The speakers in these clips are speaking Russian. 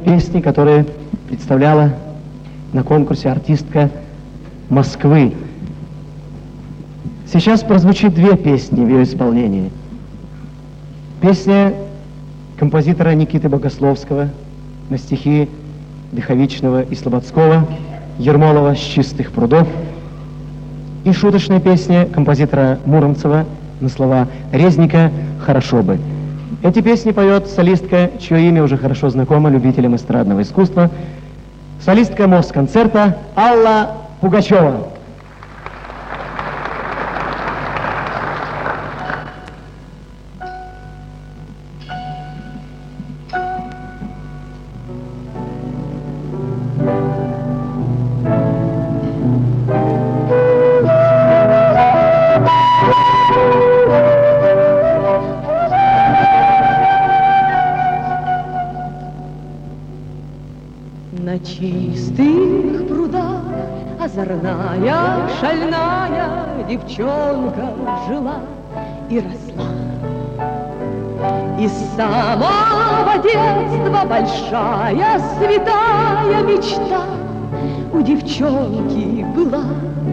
песни, которые представляла на конкурсе артистка Москвы. Сейчас прозвучит две песни в ее исполнении. Песня композитора Никиты Богословского на стихи Дыховичного и Слободского, Ермолова «С чистых прудов», и шуточная песня композитора Муромцева на слова Резника «Хорошо бы». Эти песни поет солистка, чье имя уже хорошо знакомо любителям эстрадного искусства, солистка Москонцерта Алла Пугачева. На чистых прудах озорная, шальная девчонка жила и росла. И с самого детства большая святая мечта у девчонки была.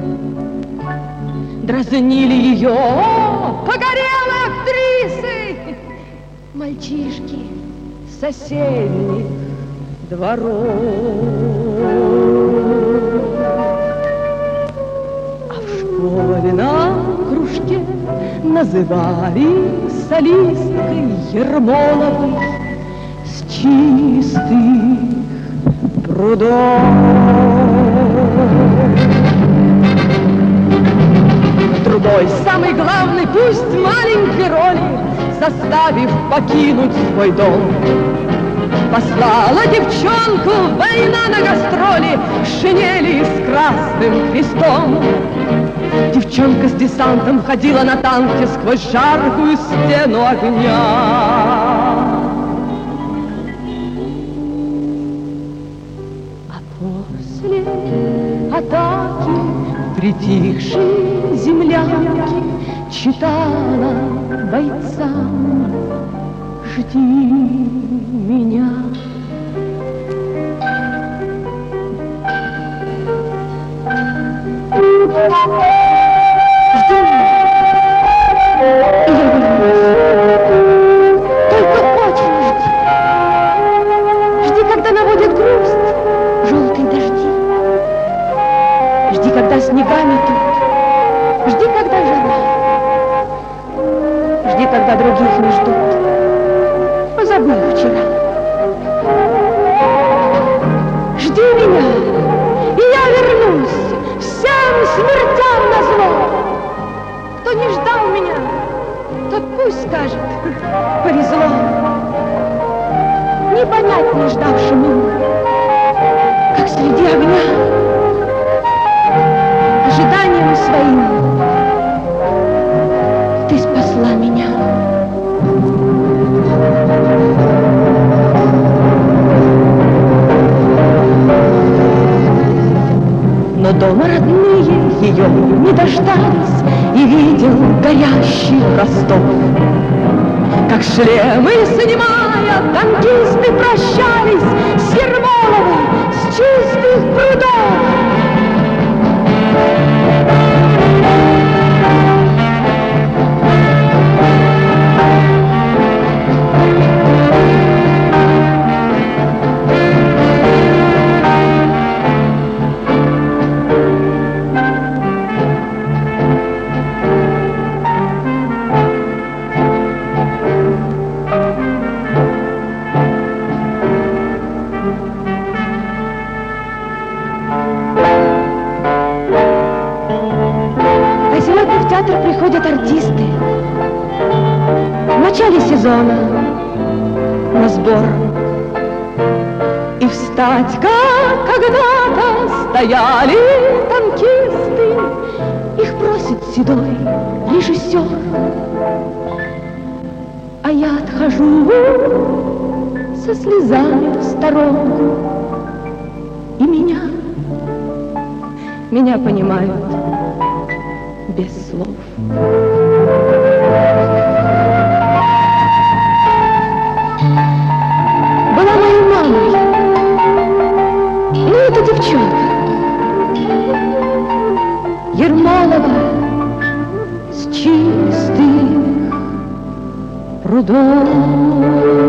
Дразнили ее погорелые актрисы, мальчишки соседних дворов. А в школе на кружке называли солисткой Ермоловой с чистых прудов. Другой, самый главный, пусть маленькой роли, заставив покинуть свой дом, послала девчонку война на гастроли в шинели с красным крестом. Девчонка с десантом ходила на танке сквозь жаркую стену огня. А после атаки притихшей землянки читала бойцам: жди меня. Жди меня, и я вернусь. Только очень жди. Жди, когда наводят грусть желтые дожди. Жди, когда снега метут. Жди, когда жара. Жди, когда других не ждут. Позабыл вчера. Жди меня, и я вернусь всем смертям назло. Кто не ждал меня, тот пусть скажет: повезло. Не понять не ждавшему, как среди огня, ожиданием своим ты спасла меня. Но дома родные ее не дождались, и видел горящий Ростов. Как шлемы снимая, танкисты прощались с Ермоловой с чистых прудов. Приходят артисты в начале сезона на сбор, и встать, как когда-то стояли танкисты, их просит седой режиссер. А я отхожу со слезами в сторонку, и меня понимают без слов. Была моей мамой прудов.